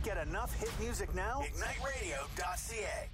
Get enough hit music now? IgniteRadio.ca.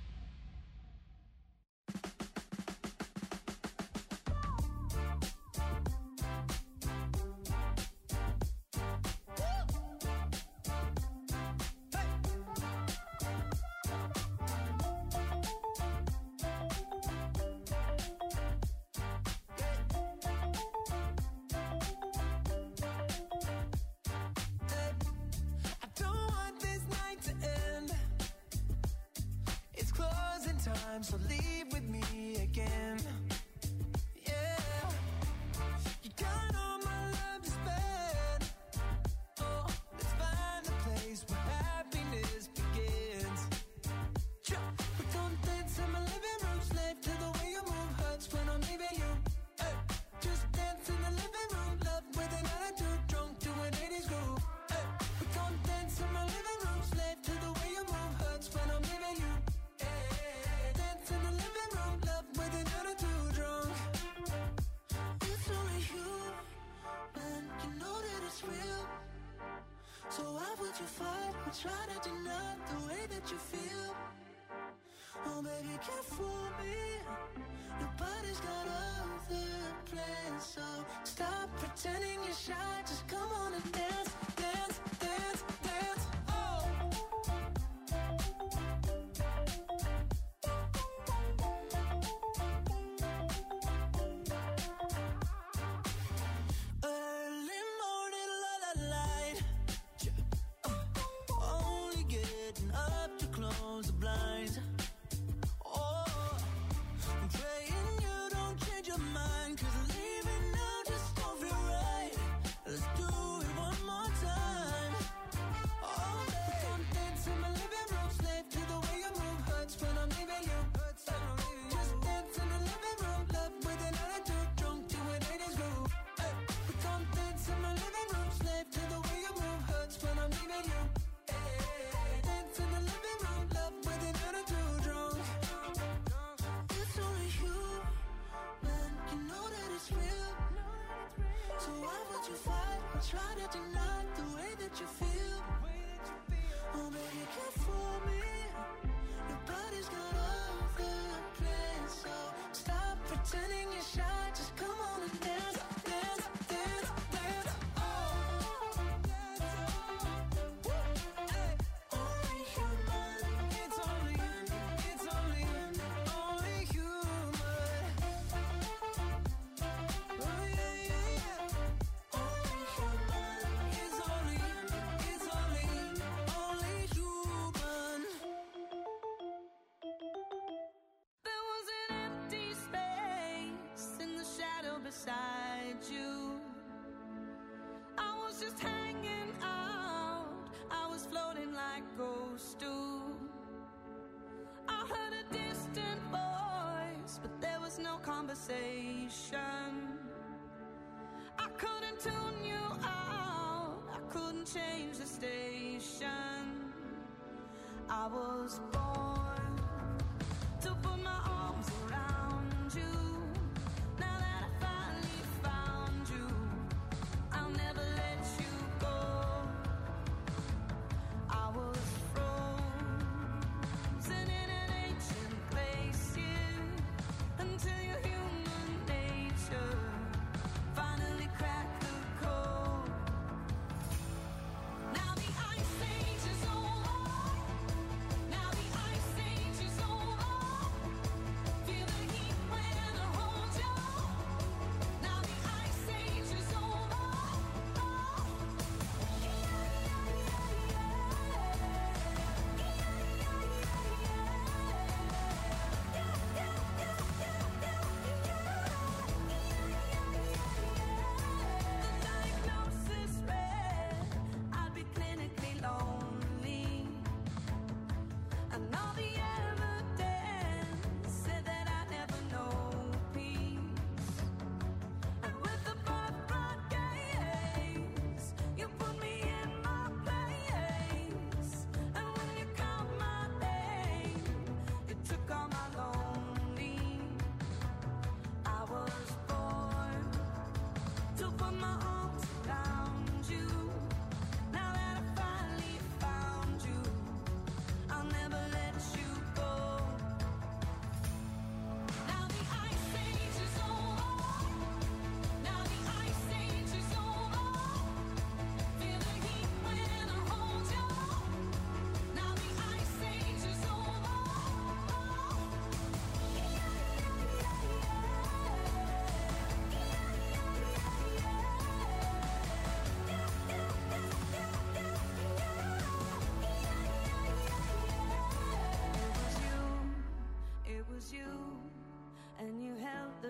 Feel the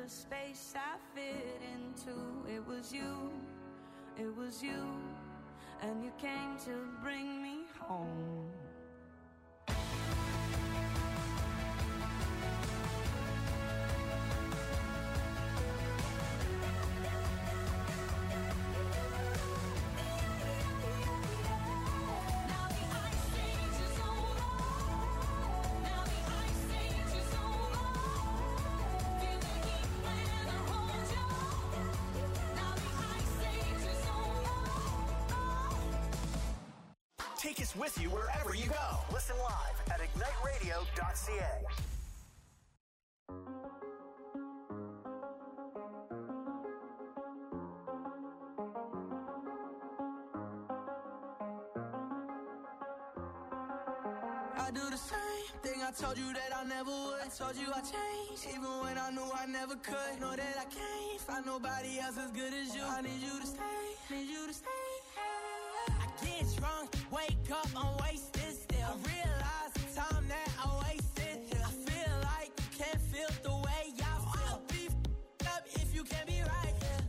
space I fit into. It was you, and you came to bring me home. Take us with you wherever you go. Listen live at igniteradio.ca. I do the same thing I told you that I never would. I told you I changed, even when I knew I never could. Know that I can't find nobody else as good as you. I need you to stay, need you to stay. I get drunk, wake up, I'm wasted still. I realize the time that I wasted here. I feel like you can't feel the way I feel. I'll be up if you can't be right here.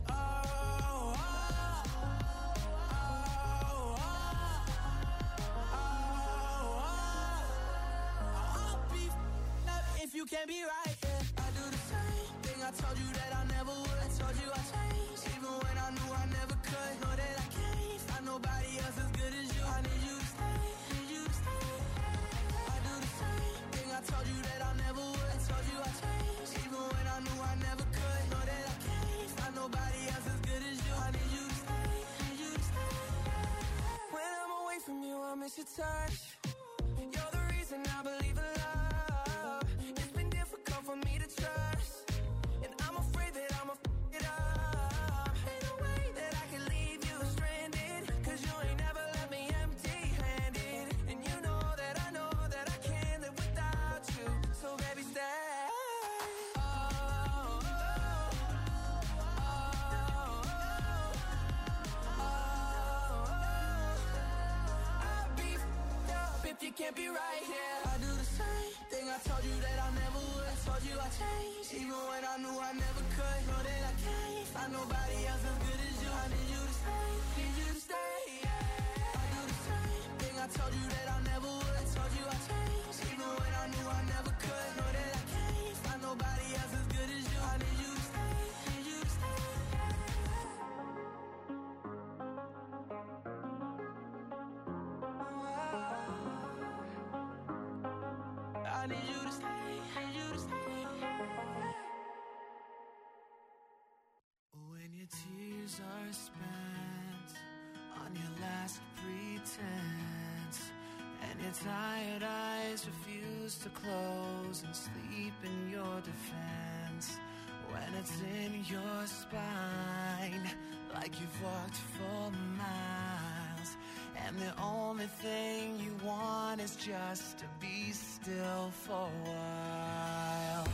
If you can't be right, yeah. I do the same thing I told you that I never would. I told you I changed, even when I knew I never could. Know that I can't find nobody else as good as you. I need you to stay, need you to stay. I do the same thing I told you that I never would. I told you I changed, even when I knew I never could. Know that I can't find nobody else as good as you. I need you to stay, need you to stay. When I'm away from you, I miss your touch. You're the reason I believe in love. For me to trust, and I'm afraid that I'ma f it up. Ain't no way that I can leave you stranded, 'cause you ain't never left me empty-handed. And you know that I can't live without you. So baby, stay. I'll be f***ed up if you can't be right here. I do the same thing I told you that I never would. I told you I changed, even when I knew I never could. Know that I can't find nobody else as good as you. I need you to stay, need you to stay. Yeah. I do the same thing I told you that I never would. I told you I changed, even when I knew I never could. Know that I can't find nobody else as good as you. I need you to stay, need you to stay. I need you to stay, need you to stay. When your tears are spent on your last pretense, and your tired eyes refuse to close and sleep in your defense, when it's in your spine like you've walked for miles, and the only thing you want is just to be still for a while.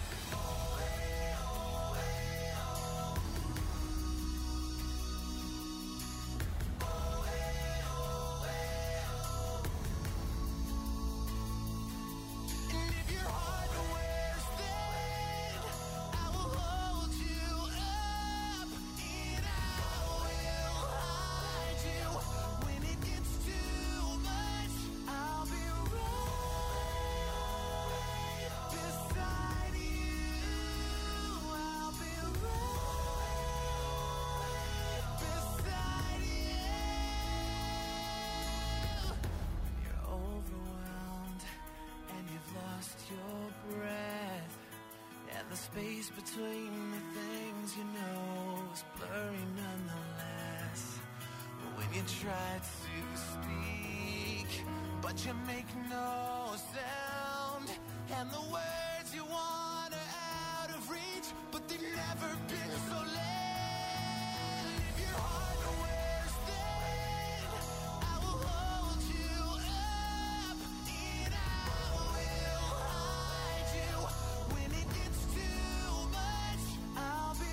Space between the things you know is blurry nonetheless. When you try to speak, but you make no sound, and the words you want are out of reach, but they've never been so late. If your heart wears thin, I will hold you up, and I will hide you. When it gets too much, I'll be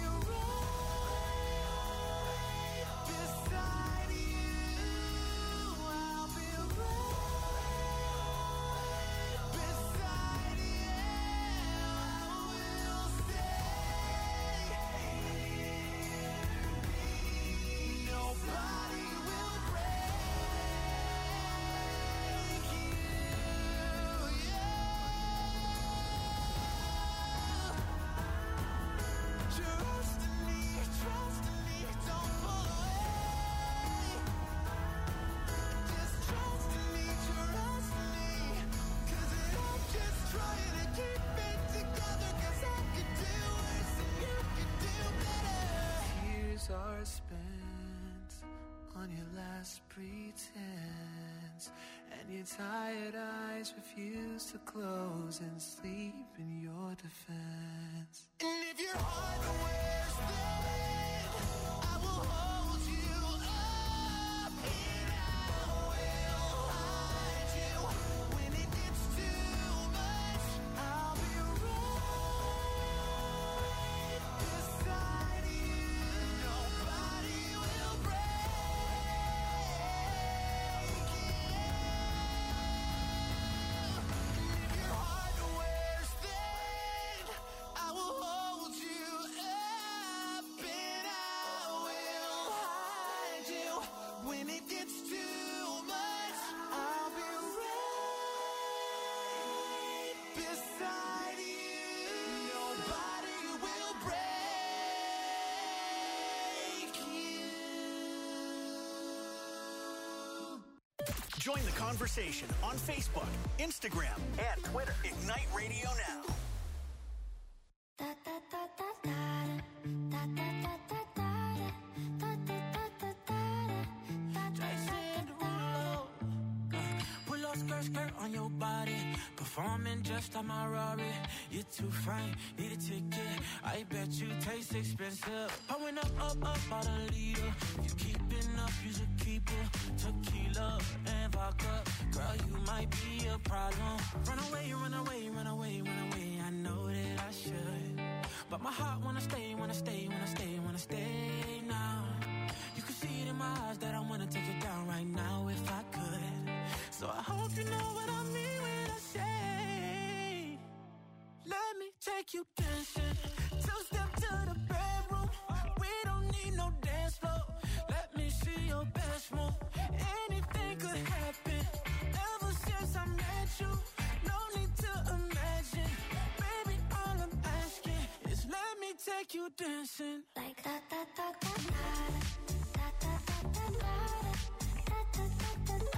right beside you. I'll be right beside you. I will stay. spent on your last pretense, and your tired eyes refuse to close and sleep in your defense. And if your heart wears thin, I will hold you up and I will hide you. When it gets too much, I'll be right beside you. Nobody will break you. If your heart wears thin, I will hold you up and I will hide you. When it gets too much, I'll be right beside you. Nobody will break you. Join the conversation on Facebook, Instagram, and Twitter. Ignite Radio Now. Da da da da da da da da da da da da da da da. Jason Derulo. Pull up skirt on your body. Performing just like my Rari. You're too fine, need a ticket. I bet you taste expensive. Pouring up about a liter. You keeping up, you should keep it. Tequila and vodka. Girl, you might be a problem. Run away, run away, run away, run away. I know that I should, but my heart wanna stay, wanna stay, wanna stay, wanna stay now. You can see it in my eyes that I wanna take it down right now if I could. So I hope you know what I mean when I say, let me take you dancing. Two-step to the bedroom. We don't need no dance floor. Let me see your best move. Anything could happen. Ever since I met you, no need to imagine. Baby, all I'm asking is let me take you dancing. Like da da da da da da da da da da da da da da da.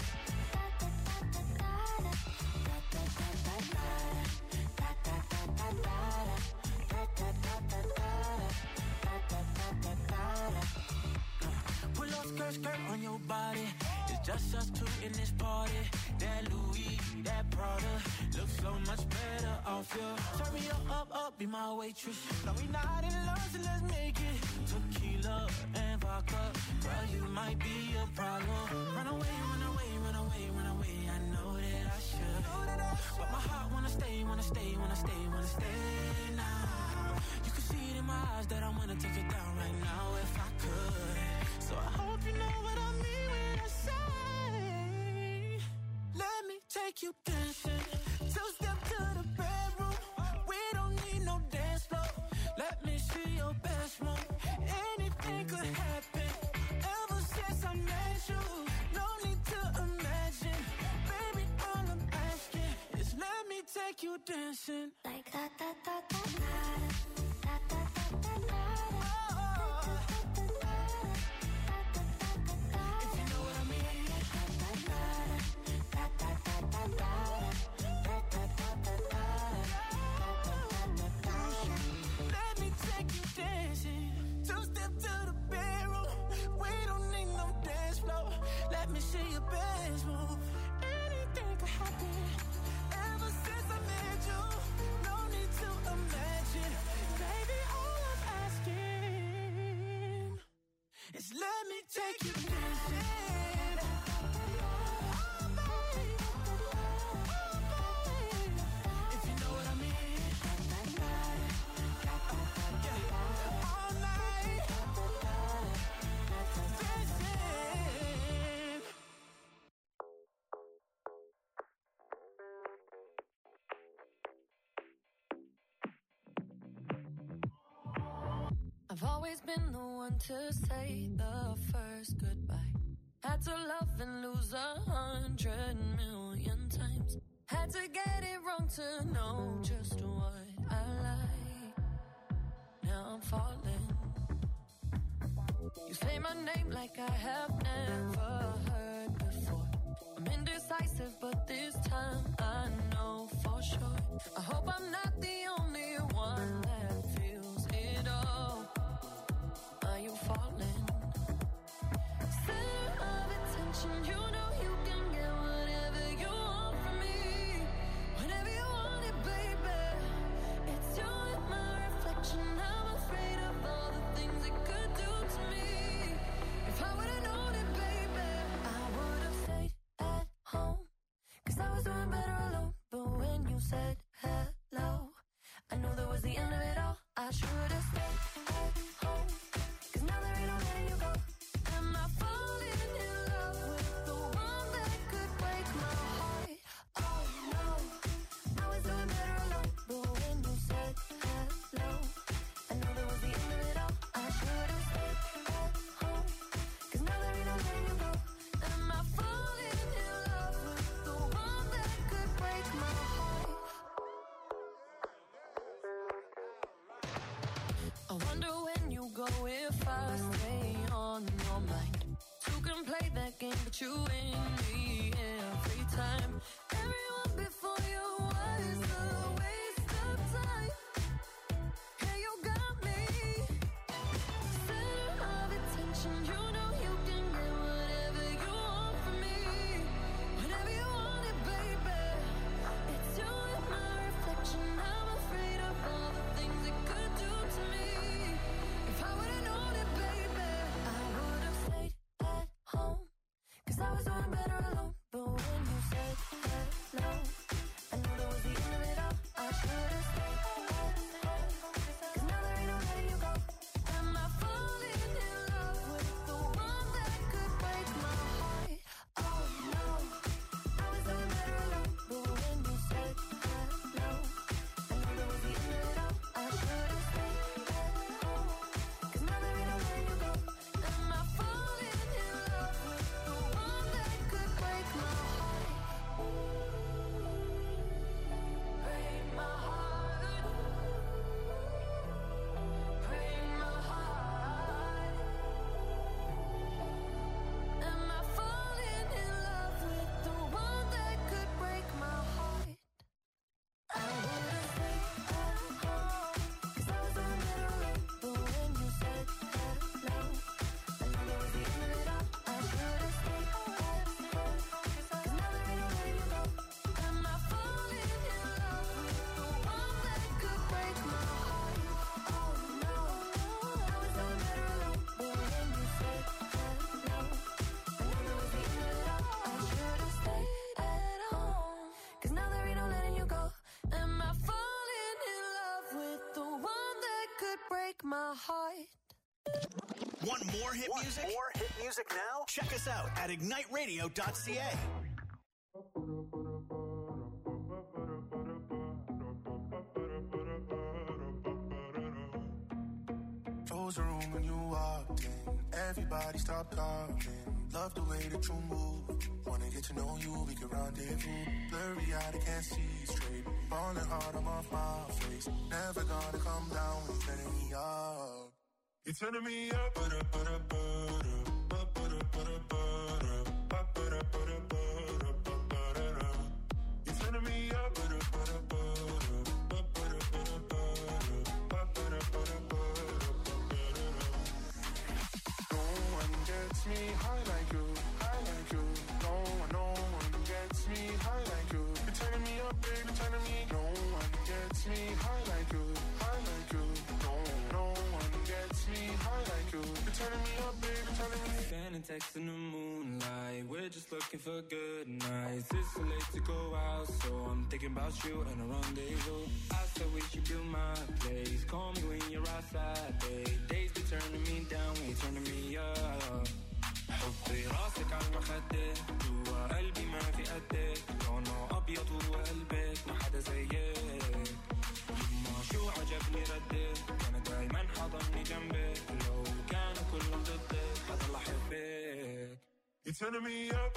Pull up skirt on your body. It's just us two in this party. That Louis, that Prada looks so much better off you. Turn me up, be my waitress. No, we not in love, so let's make it. Tequila and vodka. Girl, you might be a problem. Run away, run away, run away, run away. I know that I should, but my heart wanna stay, wanna stay, wanna stay, wanna stay now. You can see it in my eyes that I wanna take it down right now if I could. So I hope you know what I mean when I say, let me take you dancing. Two-step to the bedroom. We don't need no dance floor. Let me see your best move. Anything could happen. Ever since I met you, no need to imagine. Baby, all I'm asking is let me take you dancing. Like da da da da da da da da da da. If you know what I mean. Let me take you dancing. Two-step to the bedroom. We don't need no dance floor. Let me see your best move. Anything could happen. Ever since I met you, no need to imagine. Baby, all I'm asking is let me take you dancing. If you know what I mean. All night dancing. I've always been the one to say the first goodbye. Had to love and lose 100 million times. Had to get it wrong to know just what I like. Now I'm falling. You say my name like I have never heard before. I'm indecisive, but this time I know for sure. I hope I'm not the only one that feels it all. Are you falling? said hello, I knew that was the end of it all. I should have stayed at home, 'cause now there ain't no letting you go. Am I falling in love with the one that could break my heart? Oh no, I was doing better alone. But when you said hello, I knew that was the end of it all. I should have stayed at home, 'cause now there ain't no letting you go. Am I falling in love with the one that could break my heart? I wonder when you go if I stay on your mind. Two can play that game, but you win me every time. Everyone before you was a waste of time. Yeah, you got me. Center of attention, you know you can get whatever you want from me. Whenever you want it, baby. It's you and my reflection. I'm afraid of all the things it could do to me. If I would've known it, baby, I would've stayed at home, 'cause I was doing better alone. But when you said hello, I knew that was the end of it all. I should've stayed at home, 'cause now there ain't no letting you go. Am I falling in love with the one that could break my heart? Oh no, I was doing better alone. But when you said hello, I knew that was the end of it all. I should've stayed at home, 'cause now there ain't no letting you go. Am I falling in love with the one that could break my heart? Break my heart. Break my heart. Am I falling in love with the one that could break my heart? I would've stayed at home, 'cause I was doing better alone. But when you said hello, I knew that was the end of it all. I should've stayed at home, 'cause now there ain't no letting you go. Am I falling in love with the one that could break my heart? Oh no, I was doing better alone. But when you said hello, I knew that was the end of it all. I should've stayed at home, 'cause now there ain't no letting you go. Am I falling in love with the one that could break my heart? Want more hit music? More hit music now? Check us out at igniteradio.ca. Close the room when you walked in. Everybody stop talking. Love the way that you move. Wanna get to know you, we can rendezvous. Blurry eyed, I can't see straight. Falling hard, I'm off my face. Never gonna come down when you're turning me up. You're turning me up, You're turning me up, No one gets me high like you, high like you. No one gets me high like you. You're turning me up, baby, turning me. No one gets me high like you, high like you. No one gets me high like you. You're turning me up, baby, turning me. Sending texts in the moonlight. We're just looking for good nights. It's too late to go out, so I'm thinking about you and a rendezvous. I said we should build my place. Call me when you're outside, babe. Days be turning me down, we turning me up. حطي راسك على المخدة جوا قلبي ما في قدك. لونه أبيض وقلبك ما حدا زيك. يما شو عجبني ردك. أنا دايما حضني جنبك. لو كانوا كلهم ضدك حضل أحبك. You're turning me up,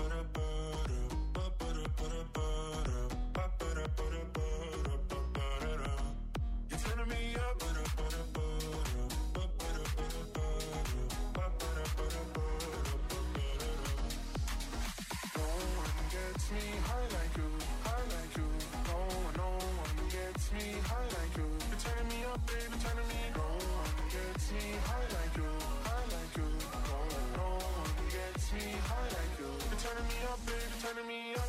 You're turning me up, No one gets me high like you, high like you. No one gets me high like you. You're turning me up, baby, turning me. No one gets me high like you, high like you. No one gets me high like you. You're turning me up, baby, turning me up.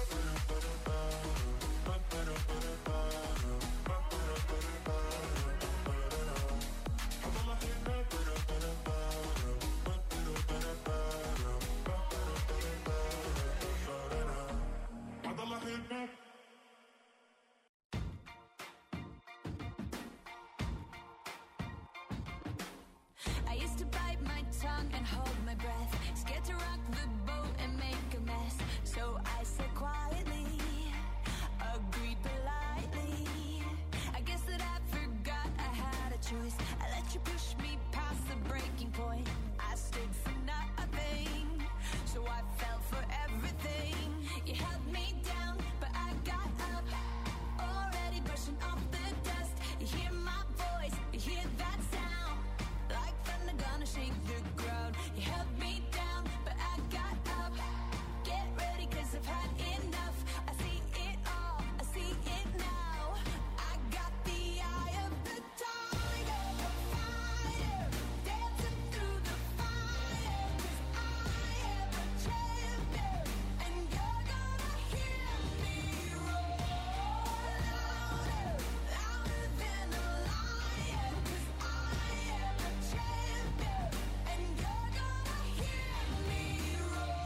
tongue and hold my breath. Scared to rock the boat and make a mess. So I said quietly, agreed politely. I guess that I forgot I had a choice. I let you push me past the breaking point. I stood for nothing, so I fell for everything. You held me down, but I got up. Already brushing off the dust. You hear my voice, you hear that sound. Like thunder gonna shake the ground. You held me down, but I got up. Get ready, 'cause I've had enough. I see it all, I see it now. I got the eye of the tiger, the fighter, dancing through the fire. 'Cause I am a champion, and you're gonna hear me roar louder, louder than a lion. 'Cause I am a champion, and you're gonna hear me roar.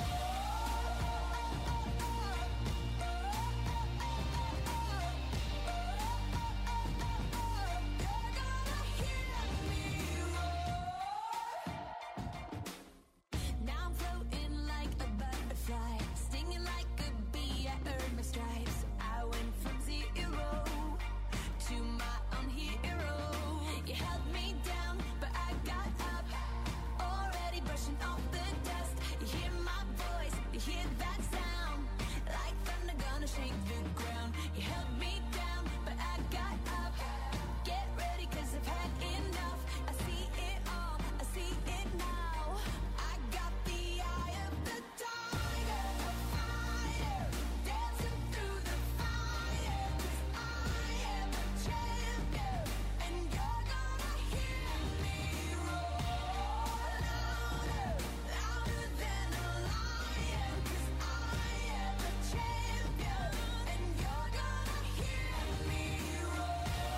Now I'm floating like a butterfly, stinging like a bee. I earned my stripes. I went from zero to my own hero. You held me down, but I got up. Already brushing off the dust. You hear my voice, you hear that sound. Like thunder gonna shake the ground. You held me down, but I got up. Get ready, 'cause I've had enough. I see it all, I see it now. I got the eye of the tiger, the fighter, dancing through the fire. 'Cause I am a champion, and you're gonna hear me roar louder, louder than a lion. 'Cause I am a champion, and you're gonna hear me roar.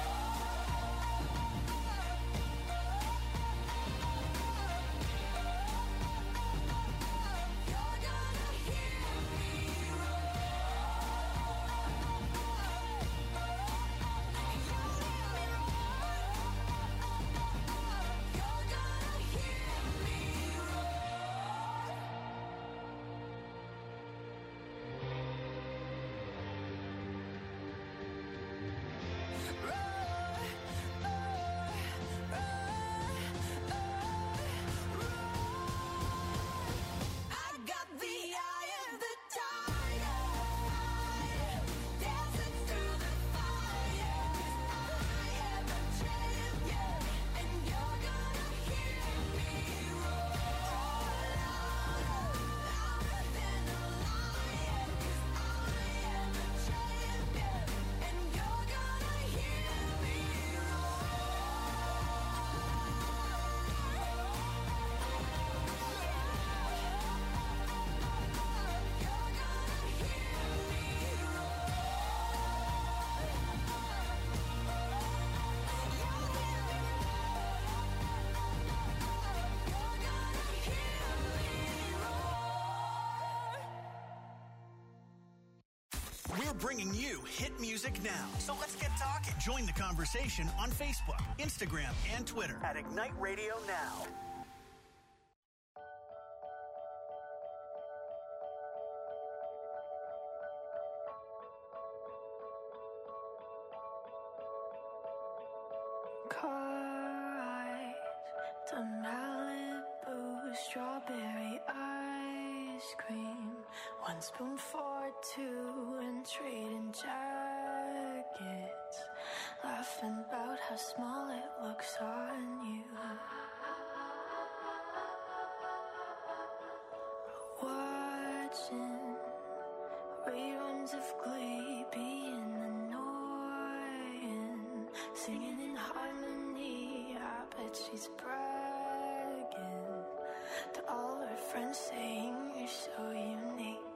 You're gonna hear me I got the eye of the tiger, dancing through the fire. 'Cause I am a champion, and you're gonna hear me roar louder, louder than a lion. 'Cause I am a champion, and you're gonna hear me We're bringing you hit music now. So let's get talking. Join the conversation on Facebook, Instagram, and Twitter at Ignite Radio Now. Car ride to Malibu, strawberry ice cream. 1 spoon for 2 and trading jackets. Laughing about how small it looks on you. Watching reruns of Glee, being annoying. Singing in harmony, I bet she's bragging to all her friends, saying you're so unique.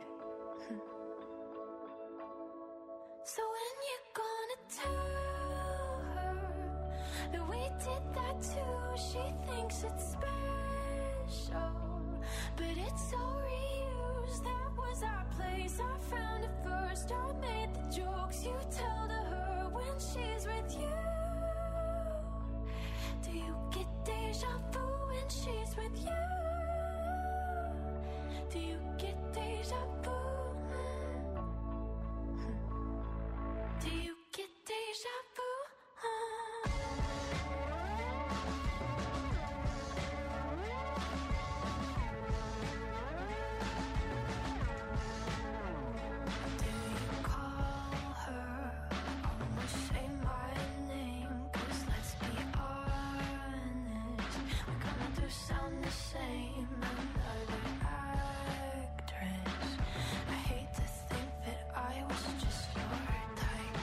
So when you gonna tell her that we did that too? She thinks it's special, but it's so reused. That was our place, I found it first. I made the jokes you tell to her when she's with you. Do you get deja vu when she's with you? deja vu? Do you get deja vu? Do you call her? Almost say my name, 'cause let's be honest, we're gonna do sound the same. Another actress. I hate to think that I was just your type.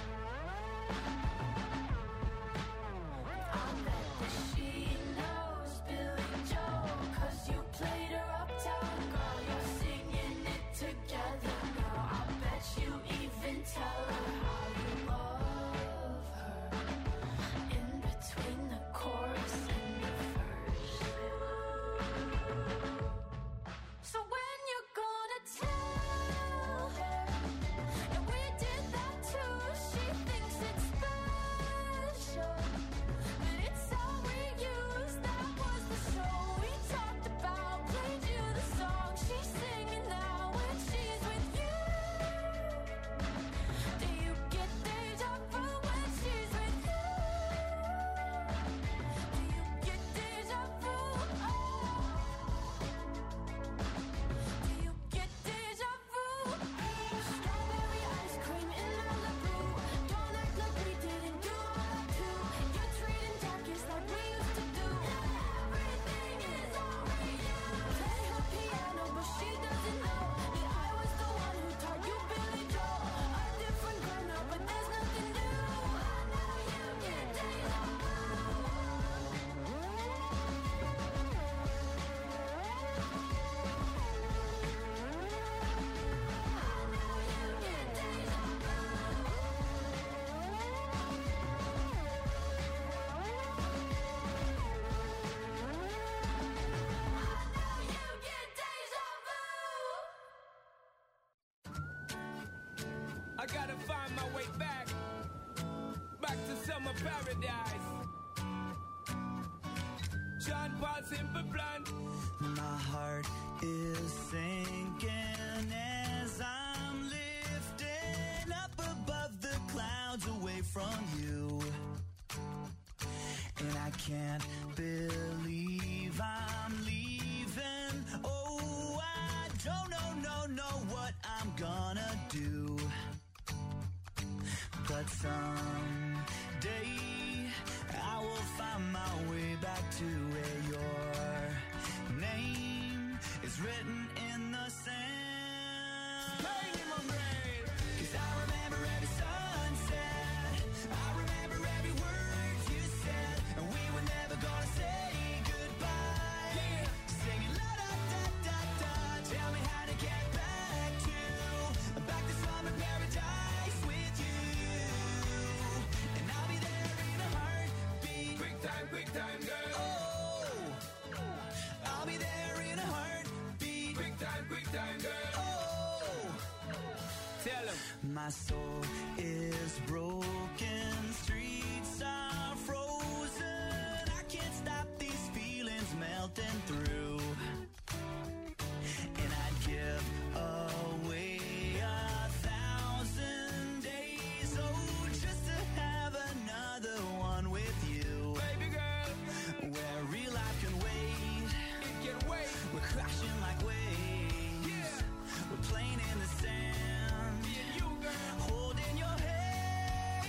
I'll bet that she knows Billy Joel, 'cause you played her uptown girl. You're singing it together now. I'll bet you even tell her how you love her in between the chorus and the verse. So when you're gonna tell her that we did that too, she thinks it's special, but it's all we use. That was the show we talked about. Played you the song she's singing now when she's with you. Do you get deja vu when she's with you? Do you get deja vu? Do you get deja vu? Strawberry ice cream in Malibu. Don't act like we didn't do all that too. You're treating darkest like we used to do. Everything is all we use. Play her piano, but she doesn't know that I was the one who taught you Billy Joel. A different girl now, but there's nothing new. I know you get deja vu. I gotta find my way back to summer paradise. John Paul Simple Plan. My heart is sinking as I'm lifting up above the clouds away from you. And I can't believe I'm leaving. Oh, I don't know what I'm gonna do. But someday I will find my way back to where your name is written in the sand. Bang in my brain. 'Cause I remember every sunset, I remember every word you said, and we were never gonna say goodbye. Yeah. Singing la da da da da, tell me how to get back to summer paradise with you. And I'll be there in a heartbeat. Quick time, girl. Oh, I'll be there in a heartbeat. Quick time, girl. Oh, Tell him. my soul is broken, streets are frozen. I can't stop these feelings melting through. And I'd give away 1,000 days, oh, just to have another one with you. Baby girl, Where real life can wait, it can wait. we're crashing like waves. Yeah. We're playing in the sand, Me and you, girl. holding your hand.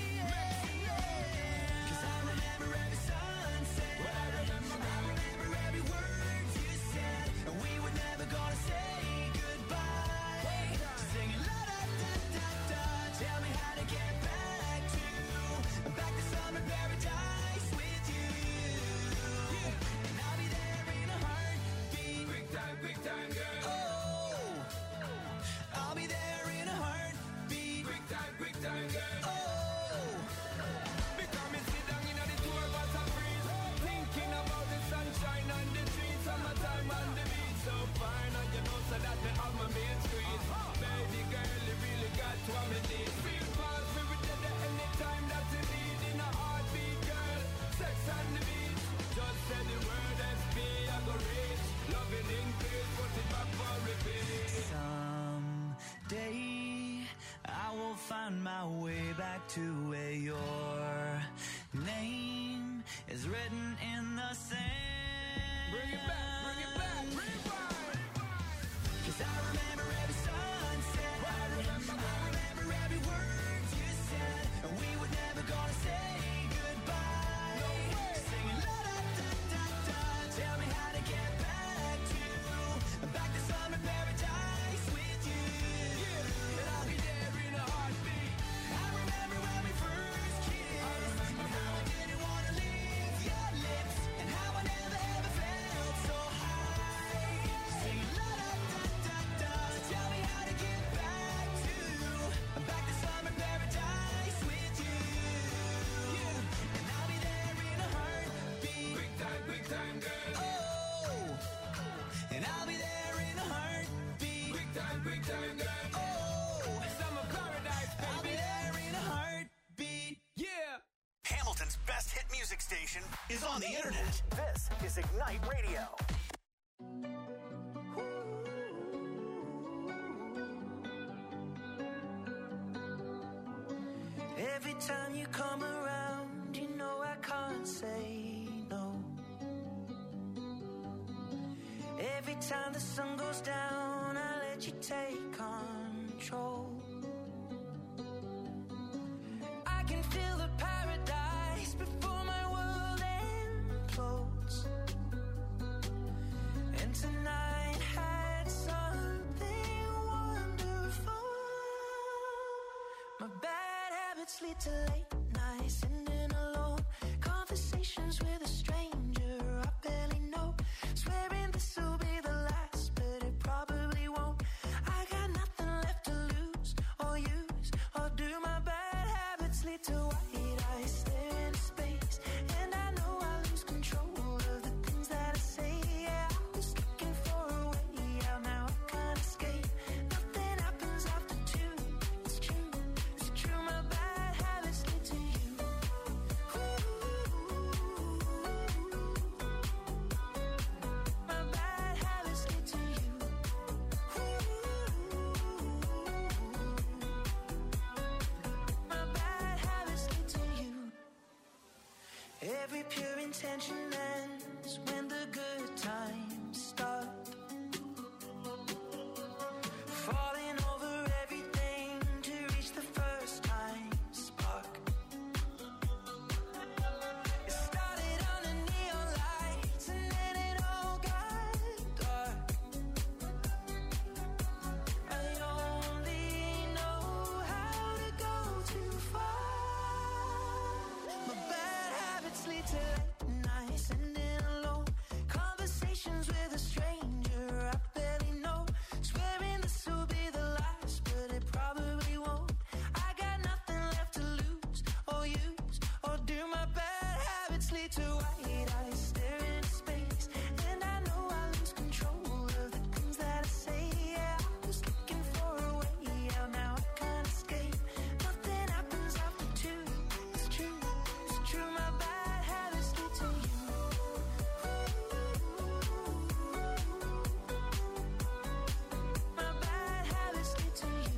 back to where your name is written in the sand. Bring it back, bring it back, rewind. 'Cause I remember every sunset, I remember every word you said, and we were never gonna say goodbye. No way. Singing la da da da da, tell me how to get back to summer paradise with you. Yeah, and I'll be there in a heartbeat. I remember when we first kissed, and how I didn't wanna leave your lips, and how I never ever felt so high. Singing la da da da da, tell me how to get back to summer paradise with you. Yeah, and I'll be there in a heartbeat. Big time, girl. Oh, and I'll be there in a heartbeat. Big time, girl. Oh, Summer paradise, I'll be baby. there in a heartbeat. Yeah. Hamilton's best hit music station is on the internet. This is Ignite Radio. Every time you come around, you know I can't say no. Every time the sun goes down, I let you take control. I can feel the paradise before my world implodes. And tonight had something wonderful. My bad habits lead to late nights, sitting alone, conversations with a stranger I barely know, swearing this will be the last, but it probably won't. I got nothing left to lose or use or do. My bad habits lead to white eyes staring into space, and I know I lose control of the things that I say. Yeah, I was looking for a way out, now I can't escape. Nothing happens after two. It's true, it's true. My bad habits lead to you. My bad habits lead to you. My bad habits lead to you. Every pure intention ends when the good times start. Falling over everything to reach the first time spark. It started under neon lights and then it all got dark. I only know how to go too far. My bad habits lead to late nights, sitting alone, conversations with a stranger I barely know, swearing this will be the last, but it probably won't. I got nothing left to lose or use or do. My bad habits lead to white eyes staring into space, and I know I lose control of the things that I say. Yeah, I was looking for a way out, now I can't escape. Nothing happens after two. It's true, it's true. My bad habits lead to you. My bad habits lead to you.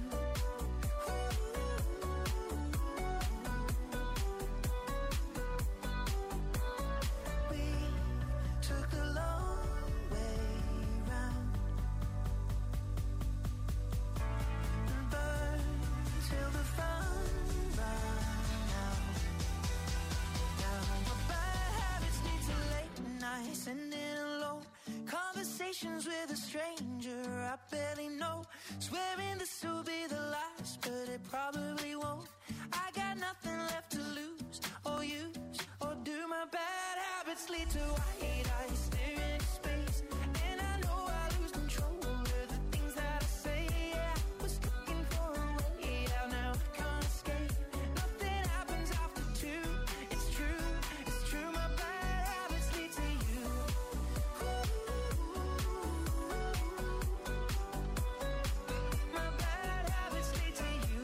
We took the long way round and burned till the fun ran out. Now my bad habits lead to late nights, sitting alone, conversations with a stranger I barely know, swearing this will be the last, but it probably won't. I got nothing left to lose or use or do. My bad habits lead to white eyes staring into space, and I know I lose control of the things that I say. Yeah, I was looking for a way out, now I can't escape. Nothing happens after two. It's true, it's true. My bad habits lead to you. My bad habits lead to you.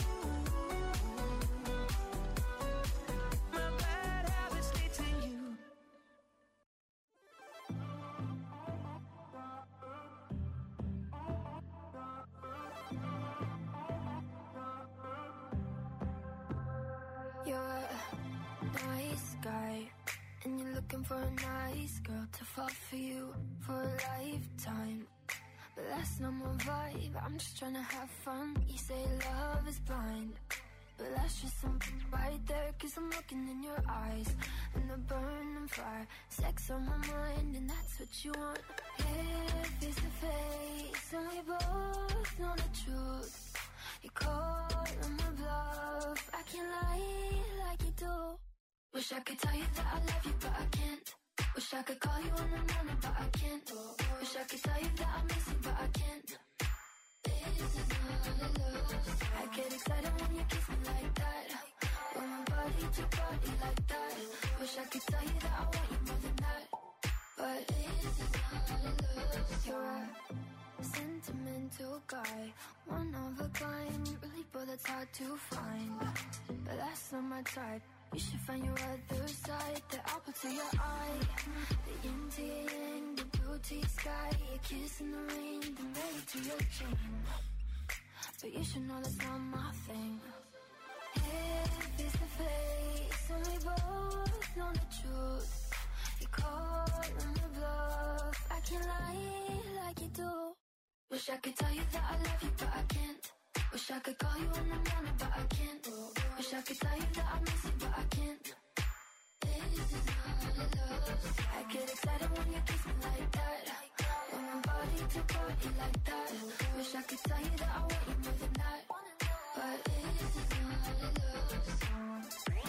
My bad habits lead to you. guy, and you're looking for a nice girl to fall for you for a lifetime. But that's not my vibe, I'm just trying to have fun. You say love is blind, but that's just something right there. Cause I'm looking in your eyes, and the burning fire. Sex on my mind, and that's what you want. Here, face to face, and we both know the truth. You call on my bluff, I can't lie like you do. Wish I could tell you that I love you, but I can't. Wish I could call you in the morning, but I can't. Wish I could tell you that I miss you, but I can't. This is not love. I get excited when you kiss me like that. When my body to body like that. Wish I could tell you that I want you more than that. But this is not love. You're a sentimental guy, one of a kind, really, but that's hard to find. But that's not my type. You should find your other side, the apple to your eye, the yin to your yang, the blue to your sky, your kiss in the rain, the married to your chain. But you should know that's not my thing. Here, face to face, and we both know the truth. You call on the bluff, I can't lie like you do. Wish I could tell you that I love you, but I can't. Wish I could call you in the morning, but I can't. Wish I could tell you that I miss you, but I can't. This is not love. I get excited when you kiss me like that. When my body to body like that. Wish I could tell you that I want you more than that. But this is not love.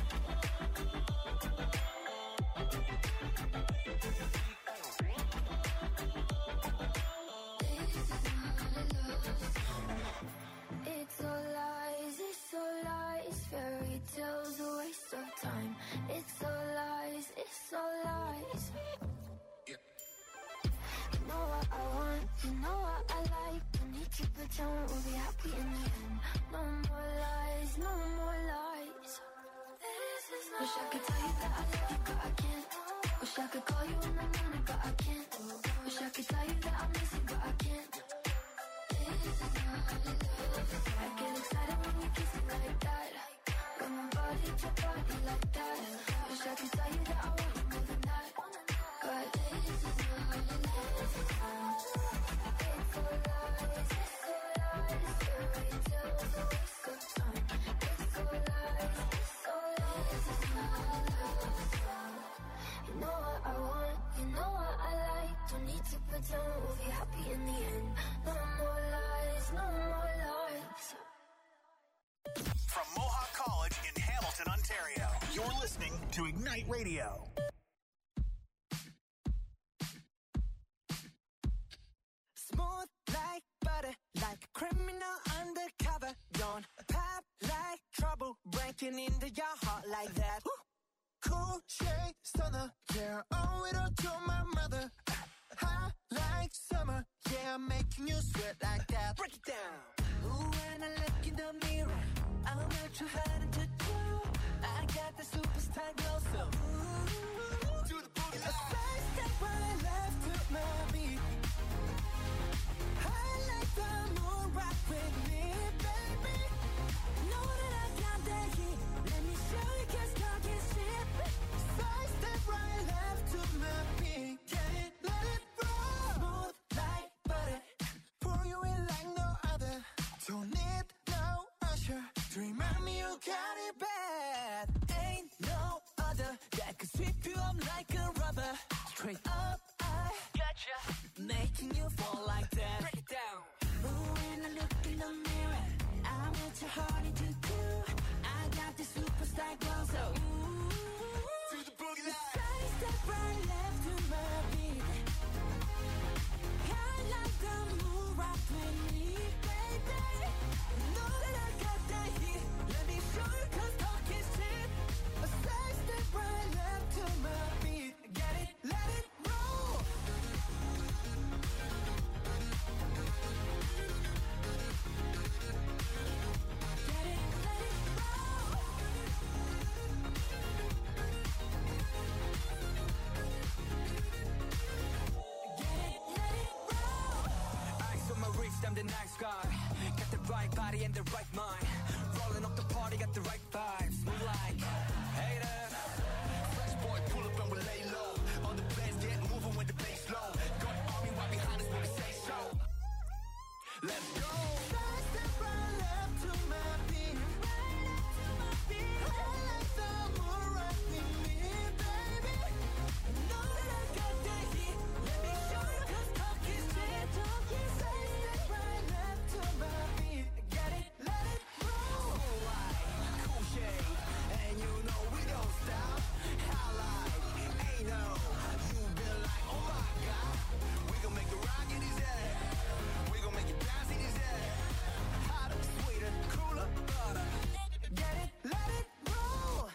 It's all lies, fairy tales, a waste of time. It's all lies, yeah. You know what I want, you know what I like. Don't need to pretend we'll be happy in the end. No more lies, no more lies. Wish I could tell you that I love you, but I can't. Wish I could call you in the morning, but I can't. Wish I could tell you that I miss you, but I can't. I get excited when you kiss me like that. Got my body to body like that. Wish I could tell you that I want you more than that. But this is not love. It's all lies, fairy tales, a waste of time. It's all lies, this is not love. You know what I want, you know what I like. Don't need to pretend we'll be happy in the end. No more lies, no more lies. From Mohawk College in Hamilton, Ontario, you're listening to Ignite Radio. Smooth like butter, like a criminal undercover. Don't pop like trouble, breaking into your heart like that. Cool shade stunner, yeah, owe it all to my mother. Hot like summer, yeah, I'm making you sweat like that. Break it down. Ooh, when I look in the mirror, I'm not too hard to do. I got the superstar glow, so ooh, to the boogie line. A side step right left to my beat. I like the moon rock with me, baby. Know that I got that heat. Let me show you, 'cause talk is cheap. Side step right left to my beat. Get it, let it roll. Smooth like butter, pour you in like no other. Don't need no usher to remind me you got it bad. Ain't no other that could sweep you up like a rubber. Straight up, I gotcha, making you fall like that. Break it down. Ooh, when I look in the mirror, I'm what your heart into do. I got the superstar glow, so ooh, to the boogie line. Side step right left to my beat. I like the moon rock with me, baby. Know that I got that heat. Let me show you, 'cause talk is cheap. A side step right left to my beat. Get it, let it roll. Get it, let it roll. Get it, let it roll. Ice on my wrist, I'm the nice guy. Got the right body and the right mind. Rolling up the party, got the right vibes. Move like haters. Fresh pull up and we lay low. All the players get moving with the bass low. Got the army right behind us when we say so. Let's go. Side step right left to my beat. Right up to my beat. I like the moon right with me, baby. Know that I got that heat. Let me show you 'cause talk is cheap. Talk is side step right left to my beat. Get it, let it roll. Cool white, cool shade, and you know we don't stop. How like, ain't no, you been like, oh my God. We gon' make it rock in his head. We gon' make it bounce in his head. Hotter, sweeter, cooler, butter. Get it, let it roll.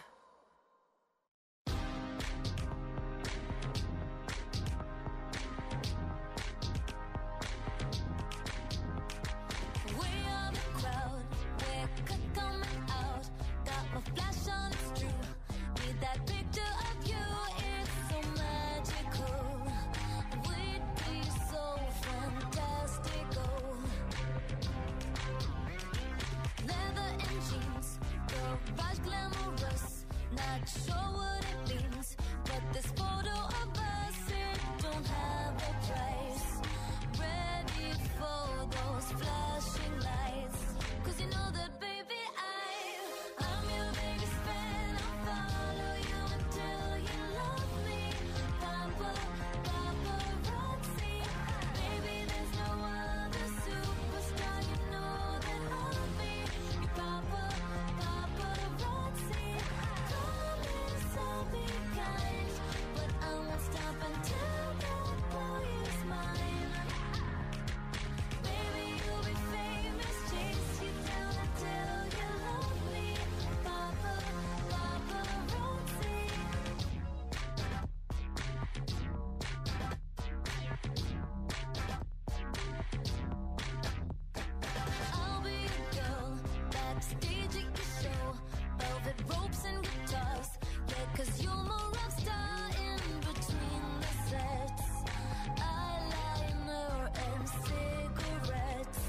We are the crowd, we're coming out. Got my flash on, it's true. Need that picture of you, it's so magical. We'd be so fantastical. Leather and jeans, garage glamorous. Not sure what it means, but this photo of us, it don't have a price. Ready for those flashing lights, 'cause you know that baby I'm your biggest fan. I'll follow you until you love me. Papa, paparazzi. Baby, there's no other superstar. You know that I'll be your papa, paparazzi. Promise I'll be kind, but I won't stop until that boy is mine. Baby, you'll be famous, chase you down until you love me. Papa, paparazzi. I'll be a girl, backstage at your show. Velvet ropes and guitars, yeah, 'cause you're my rock star in between the sets. Eyeliner and cigarettes.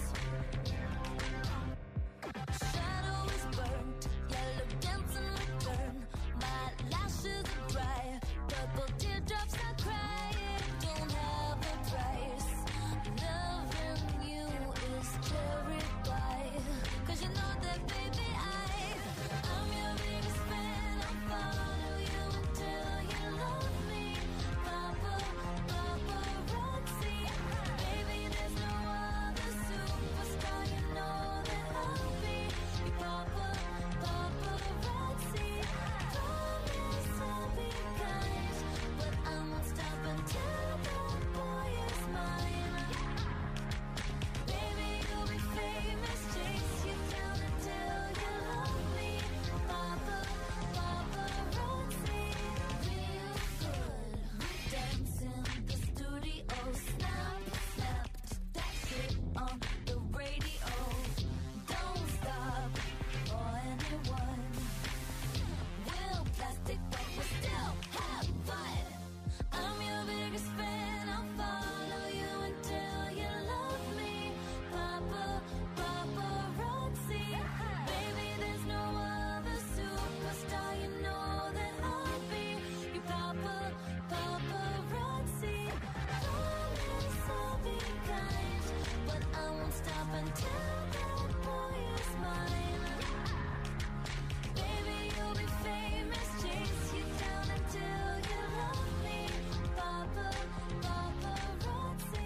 Shadow is burnt, yellow dancing return. My lashes are dry, purple teardrops I cry. It don't have a price. Loving you is cherry pie, 'cause you know that baby I'm your biggest fan. I'll follow you until you love me. Papa, paparazzi. Baby, there's no other superstar. You know that I'll be your papa, paparazzi. Promise I'll be kind, but I won't stop until that boy is mine. Baby, you'll be famous, chase you down until you love me. Papa, paparazzi. Real good, dance in the studio. Snap, snap, that shit on the radio. Don't stop for anyone. We'll plastic, but we still have fun. I'm your biggest fan. I'll follow you until you love me. Papa, paparazzi. Baby, there's no other superstar. You know that I'll be your papa, paparazzi. Promise I'll be kind, but I won't stop until that boy is mine. Baby, you'll be famous, chase you down until you love me. Papa, paparazzi.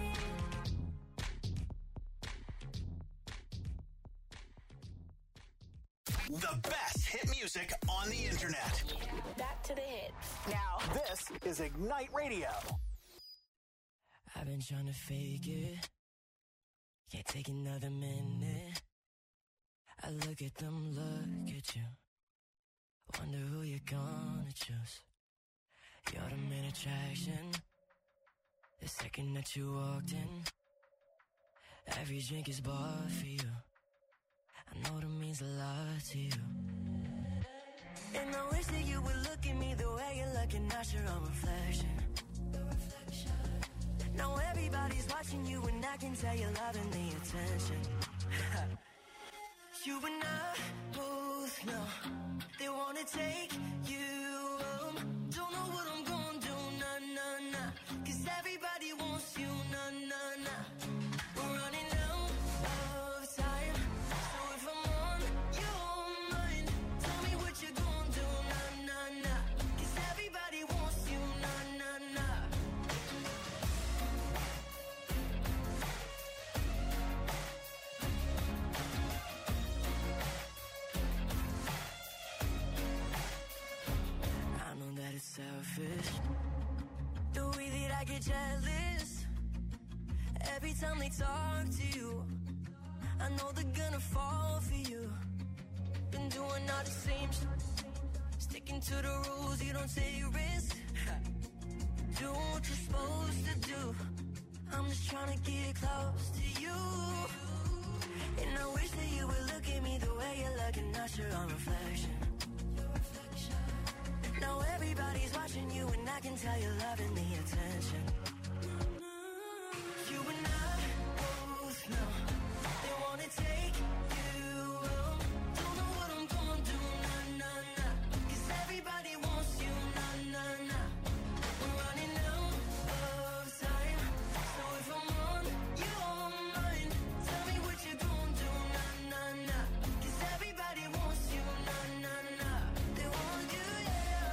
The best hit music on the internet. Back to the hits. Now, this is Ignite Radio. I've been trying to fake it. Can't take another minute. I look at them, look at you. Wonder who you're gonna choose. You're the main attraction. The second that you walked in, every drink is bought for you. I know that means a lot to you. And I wish that you would look at me the way you're looking at your own reflection. Now everybody's watching you and I can tell you're loving the attention. You and I both both know they wanna take you home. Don't know what I'm gonna do, nah, nah, nah. 'Cause everybody wants you, nah, nah, nah. We're running out of time. So if I'm on your mind, tell me what you're gonna do, nah, nah, nah. 'Cause everybody wants you, nah, nah, nah. I know that it's selfish, the way that I get jealous every time they talk to you. I know they're gonna fall for you. Been doing all the same sticking to the rules, you don't take risks. Do what you're supposed to do. I'm just trying to get close to you. And I wish that you would look at me the way you're looking at your own reflection. Now everybody's watching you and I can tell you're loving the attention. You and I both know they wanna take you home. Don't know what I'm gonna do, nah, nah, nah. 'Cause everybody wants you, nah, nah, nah. We're running out of time. So if I'm on your mind, tell me what you're gonna do, nah, nah, nah. 'Cause everybody wants you, nah, nah, nah. They want you, yeah.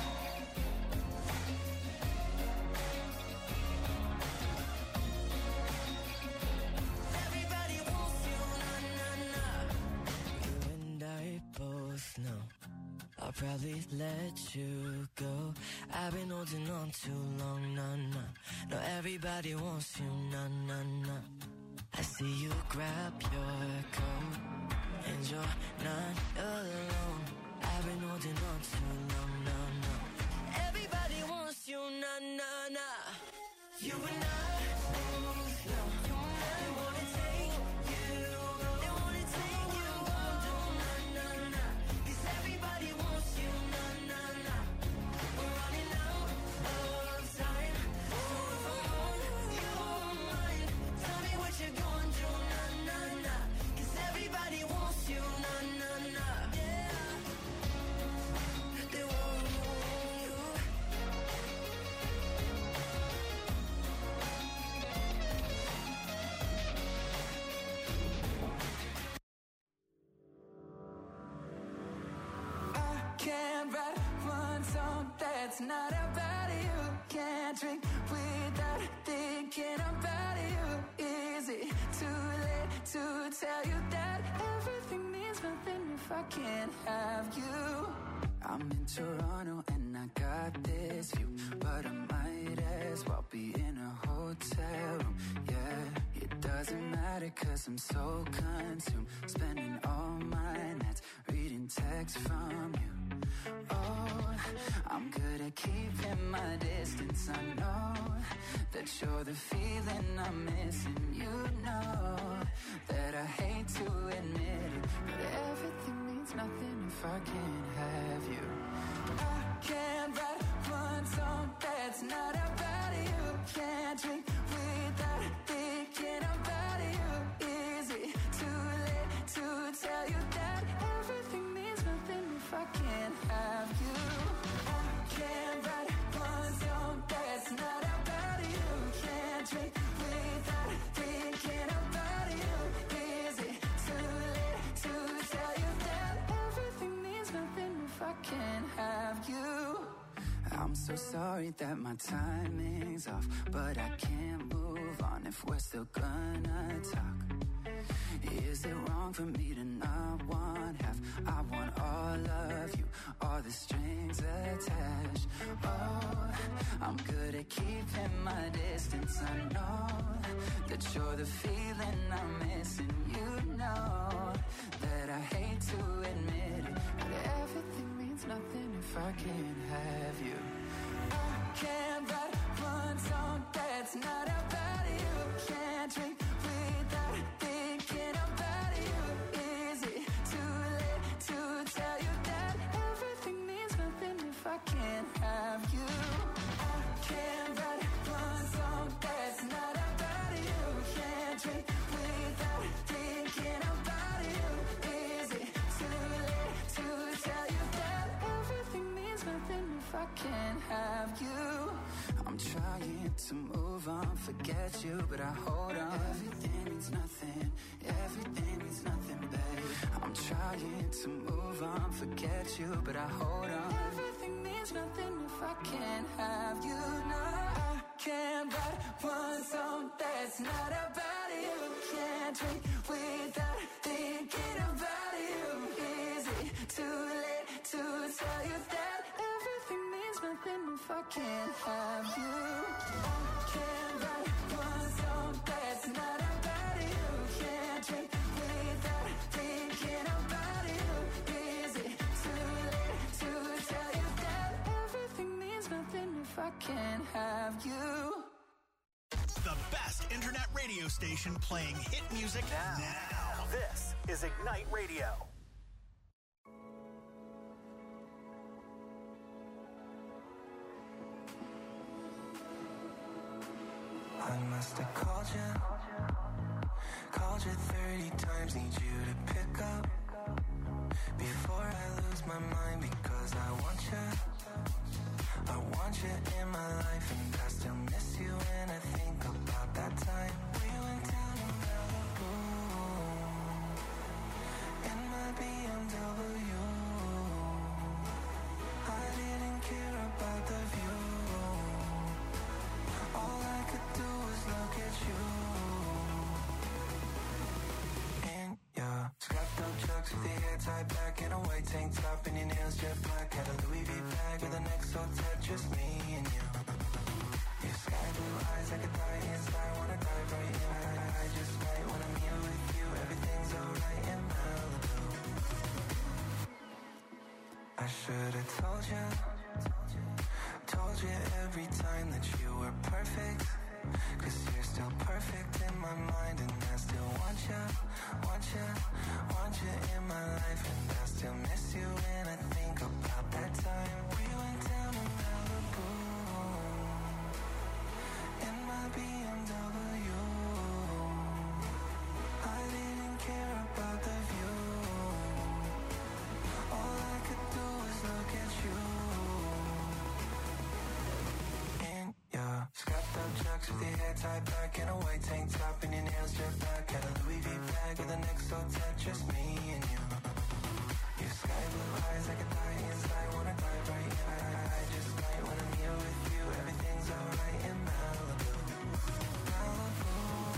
Everybody wants you, nah, nah, nah. You and I both know I'll probably let you go. I've been holding on too long, nah, nah. No, everybody wants you, nah, nah, nah. I see you grab your coat and you're not alone. I've been holding on too long, nah, nah. Everybody wants you, nah, nah, nah. You and I both know they wanna take you, they wanna take you home, nah, nah, nah. 'Cause everybody wants you, nah, nah, nah. We're running out of time. So if I'm on your mind, tell me what you're gonna do, nah, nah, nah. 'Cause everybody wants you, nah, nah, nah. Yeah. They want you. I can't write one song that's not about you. Can't drink without thinking about you. Is it too late to tell you that everything means nothing if I can't have you? I'm in Toronto and I got this view, but I might as well be in a hotel room. Yeah, it doesn't matter 'cause I'm so consumed, spending all my nights reading texts from you. Oh, I'm good at keeping my distance. I know that you're the feeling I'm missing. You know that I hate to admit it, but everything means nothing if I can't have you. I can't write one song that's not about you. Can't drink without thinking about you. Is it too late to tell you that everything means nothing if I can't have you? I can't write one song that's not about you. Can't drink without thinking about you. Is it too late to tell you that everything means nothing if I can't have you? I'm so sorry that my timing's off, but I can't move on if we're still gonna talk. Is it wrong for me to not want half? I want all of you, all the strings attached. Oh, I'm good at keeping my distance. I know that you're the feeling I'm missing. You know that I hate to admit it, but everything means nothing if I can't have you. I can't write one song that's not about you. Can't drink without thinking about you. Is it too late to tell you that everything means nothing if I can't have you? I can't write one song that's not about you. Can't drink without thinking about you. Is it too late to move on, forget you, but I hold on. Everything means nothing, babe. I'm trying to move on, forget you, but I hold on. Everything means nothing if I can't have you. No, I can't write one song that's not about you. Can't drink without thinking about you. Is it too late to tell you that everything means nothing if I can't have you? I can't write one song that's not about you. Can't drink without thinking about you. Is it too late to tell you that everything means nothing if I can't have you? The best internet radio station playing hit music now. This is Ignite Radio. I must have called you 30 times, need you to pick up before I lose my mind, because I want you in my life, and I still miss you when I think about that time we went down to Malibu in my BMW. I didn't care about the view, all I could do was look at you. In your scuffed up chucks with your hair tied back in a white tank top and your nails jet black, had a Louis V bag with an XO tat, just me and you. Your sky blue eyes, I could die inside, wanna dive right in. I just might when I'm here with you, everything's alright in Malibu. I should've told you every time that you were perfect, 'cause you're still perfect in my mind, and I still want you in my life, and I still miss you when I think about that time we went down to Malibu in my BMW. I didn't care about the view, all I could do was look at you. Yeah, scuffed up chucks with your hair tied back in a white tank top and your nails jet black, had a Louis V bag with an XO tat, just me and you. Your sky blue eyes, I could die inside, wanna dive right in. I just might when I'm here with you, everything's alright in Malibu. Malibu.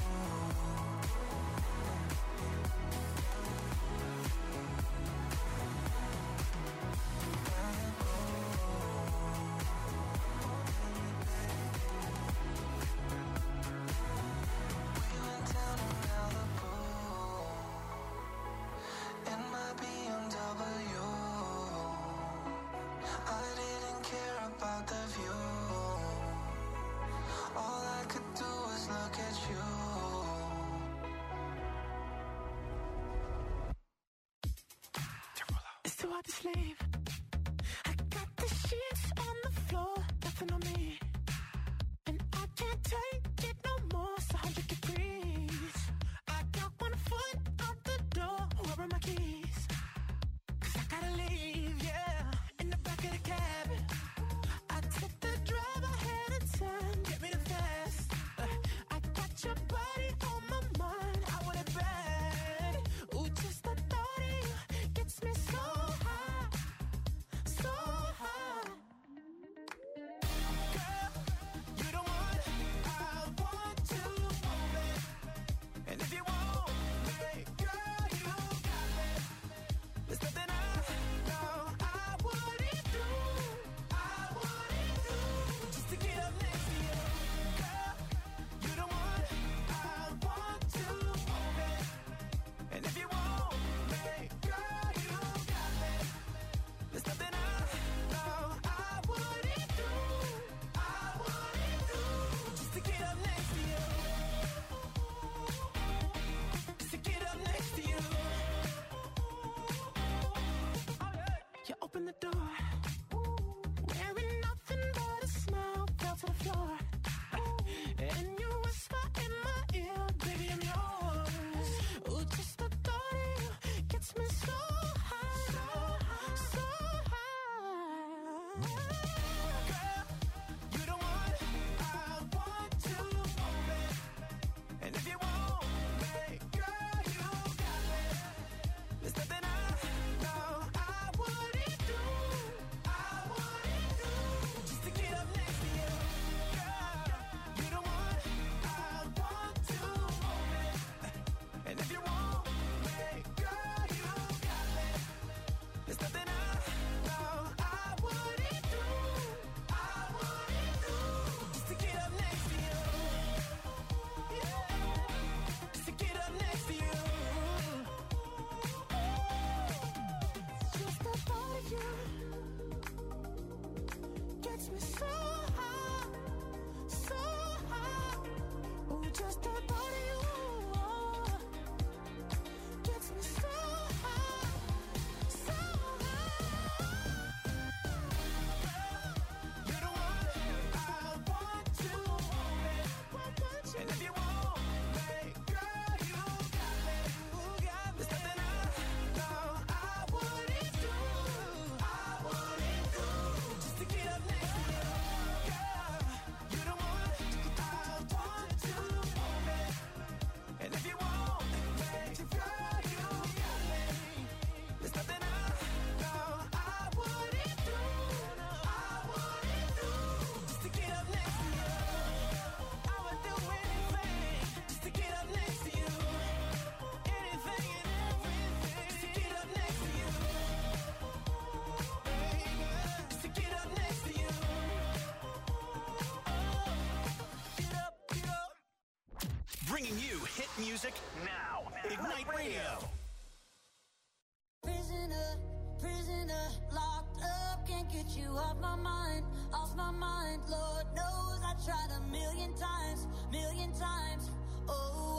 It's too hard to sleep. I got the sheets on the floor, nothing on me, and I can't take it no more. It's 100 degrees. I got one foot out the door. Where are my keys? 'Cause I gotta leave, yeah. In the back of the cab, I took the drive ahead of time. Get me the fast. I got your body on my mind. I want it bad. Ooh, just the thought of you gets me so high, so high. Girl, you the one I hit music now. Ignite Radio. Prisoner, locked up, can't get you off my mind. Lord knows I tried a million times. Oh.